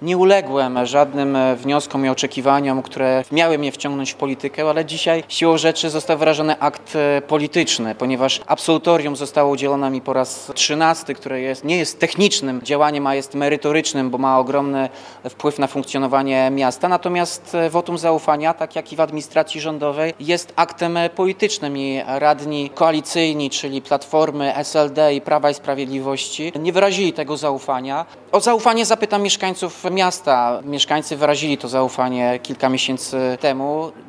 Nie uległem żadnym wnioskom i oczekiwaniom, które miały mnie wciągnąć w politykę, ale dzisiaj siłą rzeczy został wyrażony akt polityczny, ponieważ absolutorium zostało udzielone mi po raz 13, które nie jest technicznym działaniem, a jest merytorycznym, bo ma ogromny wpływ na funkcjonowanie miasta. Natomiast wotum zaufania, tak jak i w administracji rządowej, jest aktem politycznym i radni koalicyjni, czyli Platformy, SLD i Prawa i Sprawiedliwości, nie wyrazili tego zaufania. O zaufanie zapytam mieszkańców miasta. Mieszkańcy wyrazili to zaufanie kilka miesięcy temu.